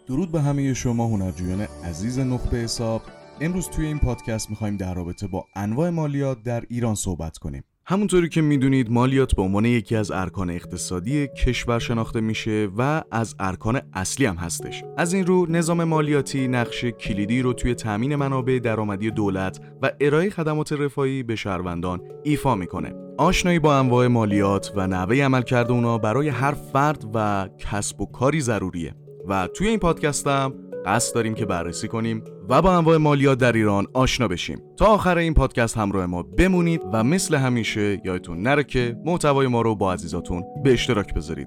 درود به همه شما هنرجویان عزیز نخبه حساب. امروز توی این پادکست می‌خوایم در رابطه با انواع مالیات در ایران صحبت کنیم. همونطوری که میدونید مالیات به عنوان یکی از ارکان اقتصادی کشور شناخته میشه و از ارکان اصلی هم هستش. از این رو نظام مالیاتی نقش کلیدی رو توی تامین منابع درآمدی دولت و ارائه خدمات رفاهی به شهروندان ایفا میکنه. آشنایی با انواع مالیات و نحوه عملکرد اونها برای هر فرد و کسب و کاری ضروریه و توی این پادکست هم قصد داریم که بررسی کنیم و با انواع مالیات در ایران آشنا بشیم. تا آخر این پادکست همراه ما بمونید و مثل همیشه یادتون نره که محتوای ما رو با عزیزاتون به اشتراک بذارید.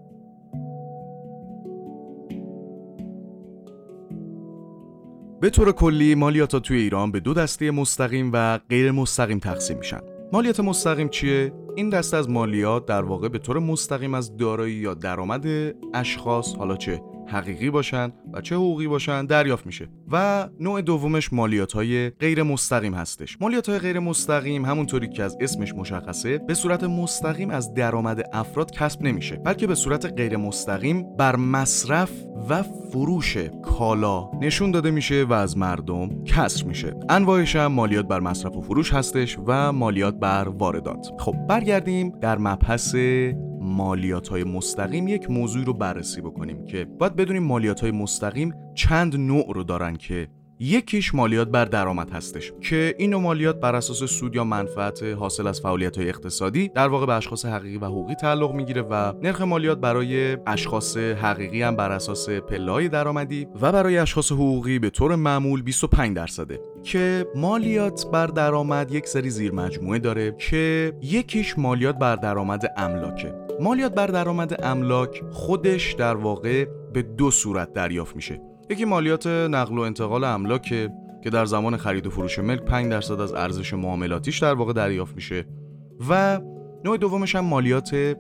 به طور کلی مالیات توی ایران به دو دسته مستقیم و غیر مستقیم تقسیم میشن. مالیات مستقیم چیه؟ این دسته از مالیات در واقع به طور مستقیم از دارایی یا درآمد اشخاص، حالا چه حقیقی باشن و چه حقوقی باشن، دریافت میشه. و نوع دومش مالیات‌های غیر مستقیم هستش. مالیات‌های غیر مستقیم همونطوری که از اسمش مشخصه به صورت مستقیم از درآمد افراد کسب نمیشه، بلکه به صورت غیر مستقیم بر مصرف و فروش کالا نشون داده میشه و از مردم کسر میشه. انواعش هم مالیات بر مصرف و فروش هستش و مالیات بر واردات. خب برگردیم در مبحث مالیات‌های مستقیم یک موضوعی رو بررسی بکنیم که باید بدونیم مالیات‌های مستقیم چند نوع رو دارن که یکیش مالیات بر درآمد هستش که این نوع مالیات بر اساس سود یا منفعت حاصل از فعالیت‌های اقتصادی در واقع به اشخاص حقیقی و حقوقی تعلق میگیره و نرخ مالیات برای اشخاص حقیقی هم بر اساس پله‌های درآمدی و برای اشخاص حقوقی به طور معمول 25% که مالیات بر درآمد یک سری زیر مجموعه داره که یکیش مالیات بر درآمد املاکه. مالیات بر درآمد املاک خودش در واقع به دو صورت دریافت میشه. یکی مالیات نقل و انتقال املاک که در زمان خرید و فروش ملک 5% از ارزش معاملاتیش در واقع دریافت میشه و نوع دومش هم مالیات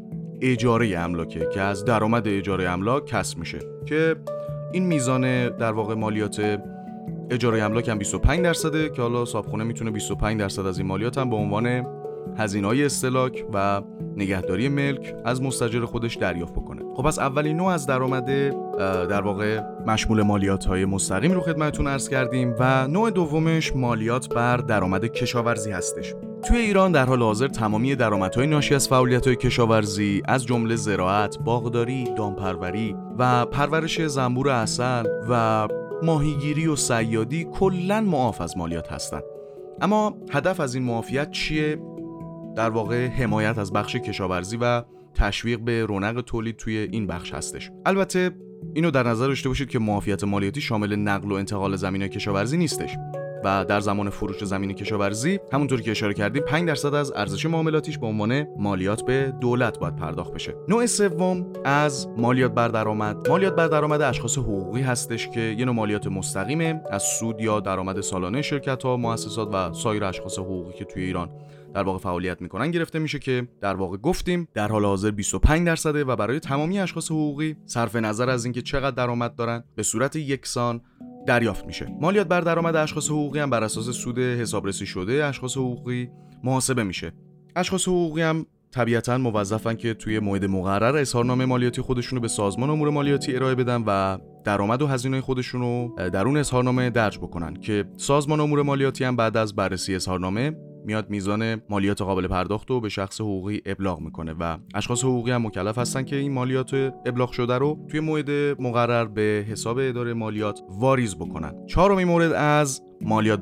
اجاره املاکه که از درآمد اجاره املاک کسب میشه که این میزان در واقع مالیات اجاره املاک هم 25% که حالا صاحبخونه میتونه 25% از این مالیات هم به عنوان هزینه‌های استهلاک و نگهداری ملک از مستاجر خودش دریافت بکنه. خب پس اولین نوع از درآمد در واقع مشمول مالیات‌های مستقیم رو خدمتتون عرض کردیم و نوع دومش مالیات بر درآمد کشاورزی هستش. توی ایران در حال حاضر تمامی درآمدهای ناشی از فعالیت‌های کشاورزی از جمله زراعت، باغداری، دامپروری و پرورش زنبور عسل و ماهیگیری و صیادی کلاً معاف از مالیات هستند. اما هدف از این معافیت چیه؟ در واقع حمایت از بخش کشاورزی و تشویق به رونق تولید توی این بخش هستش. البته اینو در نظر داشته باشید که معافیت مالیاتی شامل نقل و انتقال زمینای کشاورزی نیستش و در زمان فروش زمین کشاورزی همونطور که اشاره کردیم 5% از ارزش معاملاتیش به عنوان مالیات به دولت باید پرداخت بشه. نوع سوم از مالیات بر درآمد اشخاص حقوقی هستش که یه نوع مالیات مستقیمه از سود یا درآمد سالانه شرکت‌ها، مؤسسات و سایر اشخاص حقوقی که توی ایران در واقع فعالیت میکنن گرفته میشه که در واقع گفتیم در حال حاضر 25% و برای تمامی اشخاص حقوقی صرف نظر از اینکه چقدر درآمد دارن به صورت یکسان دریافت میشه. مالیات بر درآمد اشخاص حقوقی هم بر اساس سود حسابرسی شده اشخاص حقوقی محاسبه میشه. اشخاص حقوقی هم طبیعتاً موظفن که توی موعد مقرر اظهارنامه مالیاتی خودشونو به سازمان امور مالیاتی ارائه بدن و درآمد و هزینه‌های خودشونو در اون اظهارنامه درج بکنن که سازمان امور مالیاتی هم بعد از بررسی اظهارنامه میاد میزان مالیات قابل پرداخت رو به شخص حقوقی ابلاغ میکنه و اشخاص حقوقی هم مکلف هستن که این مالیات ابلاغ شده رو توی موعد مقرر به حساب اداره مالیات واریز بکنن. چهارمین مورد از مالیات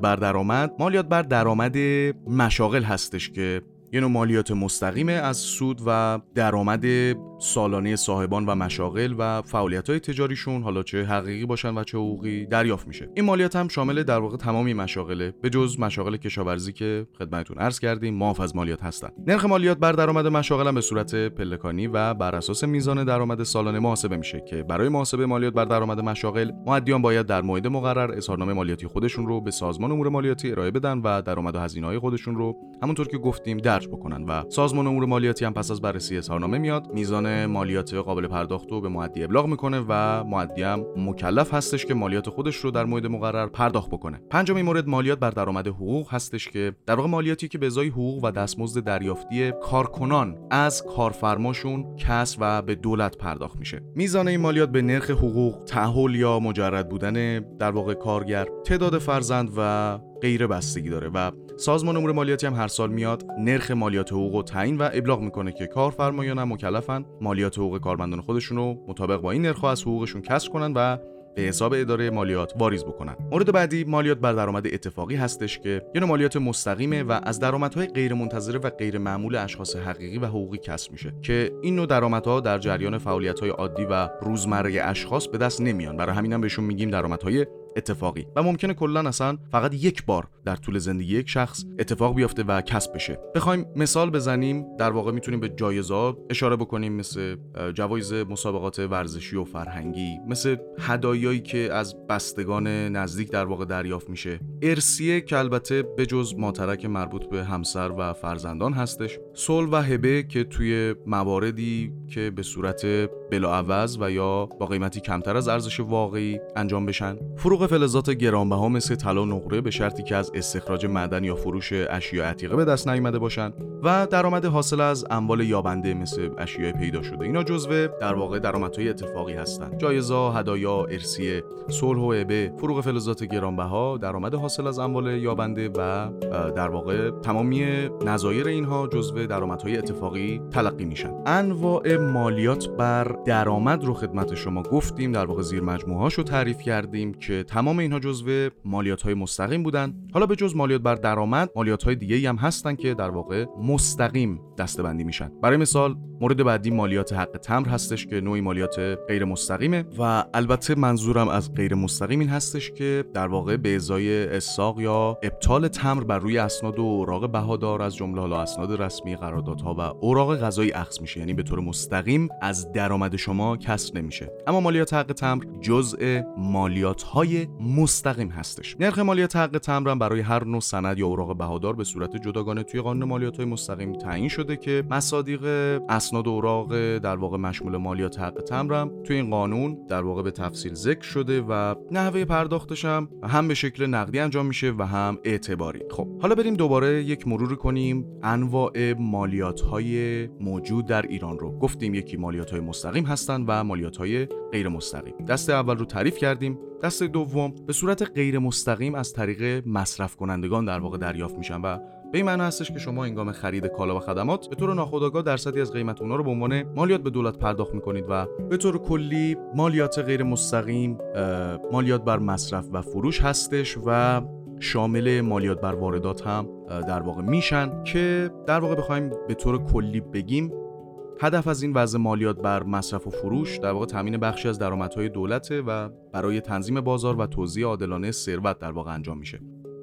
بر درآمد مشاغل هستش که یه نوع مالیات مستقیمه از سود و درآمد سالانه صاحبان و مشاغل و فعالیت‌های تجاریشون، حالا چه حقیقی باشن و چه حقوقی، دریافت میشه. این مالیات هم شامل در واقع تمامی مشاغله به جز مشاغل کشاورزی که خدمتتون عرض کردیم معاف از مالیات هستن. نرخ مالیات بر درآمد مشاغل هم به صورت پلکانی و بر اساس میزان درآمد سالانه محاسبه میشه که برای محاسبه مالیات بر درآمد مشاغل مؤدیان باید در موعد مقرر اظهارنامه مالیاتی خودشون رو به سازمان امور مالیاتی ارائه بدن و درآمد و هزینه‌های خودشون رو همونطور که گفتیم درج بکنن و سازمان امور مالیاتی هم پس از بررسی اظهارنامه میاد میزان مالیات قابل پرداخت رو به مؤدی ابلاغ میکنه و مؤدی هم مکلف هستش که مالیات خودش رو در موعد مقرر پرداخت بکنه. پنجمین مورد مالیات بر درآمد حقوق هستش که در واقع مالیاتی که به ازای حقوق و دستمزد دریافتی کارکنان از کارفرماشون کسب و به دولت پرداخت میشه. میزان این مالیات به نرخ حقوق، تعهل یا مجرد بودن در واقع کارگر، تعداد فرزند و غیره بستگی داره و سازمان امور مالیاتی هم هر سال میاد نرخ مالیات حقوق رو تعیین و ابلاغ میکنه که کارفرمایان هم مکلفن مالیات حقوق کارمندان خودشون رو مطابق با این نرخ از حقوقشون کسب کنن و به حساب اداره مالیات واریز بکنن. مورد بعدی مالیات بر درآمد اتفاقی هستش که یه نوع مالیات مستقیمه و از درآمدهای غیر منتظره و غیر معمول اشخاص حقیقی و حقوقی کسب میشه که این نوع درآمدها در جریان فعالیت‌های عادی و روزمره اشخاص به دست نمیان. برای همین هم بهشون میگیم درآمدهای اتفاقی و ممکنه کلا اصلا فقط یک بار در طول زندگی یک شخص اتفاق بیفته و کسب بشه. بخوایم مثال بزنیم در واقع میتونیم به جایزه‌ها اشاره بکنیم، مثل جوایز مسابقات ورزشی و فرهنگی، مثل هدایایی که از بستگان نزدیک در واقع دریافت میشه، ارثیه که البته به جز ماترک مربوط به همسر و فرزندان هستش، صلح و هبه که توی مواردی که به صورت بلاعوض و یا با قیمتی کمتر از ارزش واقعی انجام بشن، فروغ فلزات گرانبها مثل طلا و نقره به شرطی که از استخراج معدن یا فروش اشیاء عتیقه به دست نیامده باشن و درآمد حاصل از اموال یابنده مثل اشیاء پیدا شده. اینا جزو در واقع درآمدهای اتفاقی هستن. جایزه، هدایا، ارثیه، صلح و هبه، فروغ فلزات گرانبها، درآمد حاصل از اموال یابنده و در واقع تمامی نظایر اینها جزو درآمدهای اتفاقی تلقی میشن. انواع مالیات بر درآمد رو خدمت شما گفتیم، در واقع زیر مجموعه‌هاشو تعریف کردیم که تمام اینها جزو مالیات‌های مستقیم بودن. حالا به جز مالیات بر درآمد مالیات‌های دیگه‌ای هم هستن که در واقع مستقیم دسته‌بندی میشن. برای مثال مورد بعدی مالیات حق تمر هستش که نوعی مالیات غیر مستقیمه و البته منظورم از غیر مستقیم این هستش که در واقع به ازای اساق یا ابطال تمر بر روی اسناد و اوراق بهادار از جمله حالا اسناد رسمی، قراردادها و اوراق قضایی اخذ میشه، یعنی به طور مستقیم از درآمد شما کسر نمیشه. اما مالیات حق تمر جزء مالیات‌های مستقیم هستش. نرخ مالیات حق تمر هم برای هر نوع سند یا اوراق بهادار به صورت جداگانه توی قانون مالیات‌های مستقیم تعیین شده که مصادیق اسناد و اوراق در واقع مشمول مالیات حق تمر هم توی این قانون در واقع به تفصیل ذکر شده و نحوه پرداختش هم به شکل نقدی انجام میشه و هم اعتباری. خب حالا بریم دوباره یک مرور کنیم انواع مالیات‌های موجود در ایران رو. گفتیم یکی مالیات‌های مستقیم هستن و مالیات‌های غیر مستقیم. دسته اول رو تعریف کردیم. دسته دوم به صورت غیر مستقیم از طریق مصرف کنندگان در واقع دریافت میشن و به این معنی هستش که شما هنگام خرید کالا و خدمات به طور ناخودآگاه درصدی از قیمت اونها رو به عنوان مالیات به دولت پرداخت میکنید و به طور کلی مالیات غیر مستقیم مالیات بر مصرف و فروش هستش و شامل مالیات بر واردات هم در واقع میشن که در واقع بخوایم به طور کلی بگیم هدف از این وضع مالیات بر مصرف و فروش در واقع تامین بخشی از درآمدهای دولته و برای تنظیم بازار و توزیع عادلانه ثروت در واقع انجام میشه.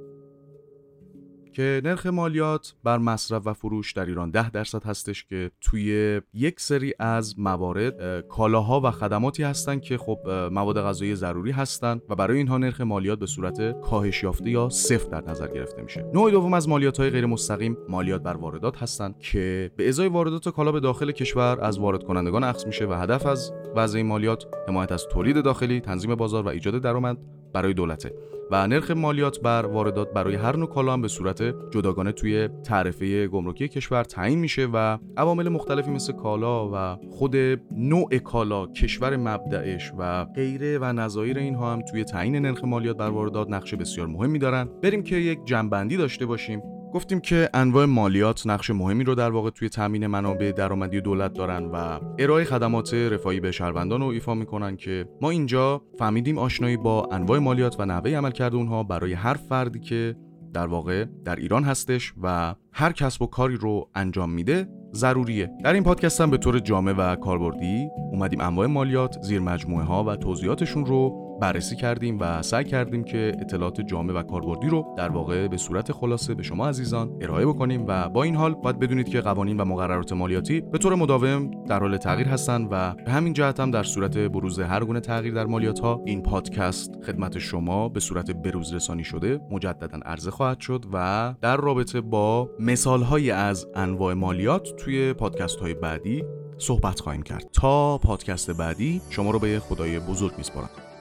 که نرخ مالیات بر مصرف و فروش در ایران 10% هستش که توی یک سری از موارد کالاها و خدماتی هستن که خب مواد غذایی ضروری هستن و برای اینها نرخ مالیات به صورت کاهش یافته یا صفر در نظر گرفته میشه. نوع دوم از مالیات‌های غیر مستقیم مالیات بر واردات هستن که به ازای واردات کالا به داخل کشور از وارد کنندگان اخذ میشه و هدف از وضع این مالیات حمایت از تولید داخلی، تنظیم بازار و ایجاد درآمد برای دولته و نرخ مالیات بر واردات برای هر نوع کالا هم به صورت جداگانه توی تعرفه گمرکی کشور تعیین میشه و عوامل مختلفی مثل کالا و خود نوع کالا، کشور مبدأش و غیره و نظایر اینها هم توی تعیین نرخ مالیات بر واردات نقش بسیار مهمی دارن. بریم که یک جمع‌بندی داشته باشیم. گفتیم که انواع مالیات نقش مهمی رو در واقع توی تامین منابع درآمدی دولت دارن و ارائه خدمات رفاهی به شهروندان رو ایفا میکنن که ما اینجا فهمیدیم آشنایی با انواع مالیات و نحوه عملکرد اونها برای هر فردی که در واقع در ایران هستش و هر کسب و کاری رو انجام میده ضروریه. در این پادکست هم به طور جامع و کاربردی اومدیم انواع مالیات، زیر مجموعه ها و توضیحاتشون رو بررسی کردیم و سعی کردیم که اطلاعات جامع و کاربردی رو در واقع به صورت خلاصه به شما عزیزان ارائه بکنیم و با این حال باید بدونید که قوانین و مقررات مالیاتی به طور مداوم در حال تغییر هستند و به همین جهت هم در صورت بروز هر گونه تغییر در مالیات‌ها این پادکست خدمت شما به صورت بروز رسانی شده مجددا عرضه خواهد شد و در رابطه با مثال‌های از انواع مالیات توی پادکست‌های بعدی صحبت خواهیم کرد. تا پادکست بعدی شما رو به خدای بزرگ میسپارم.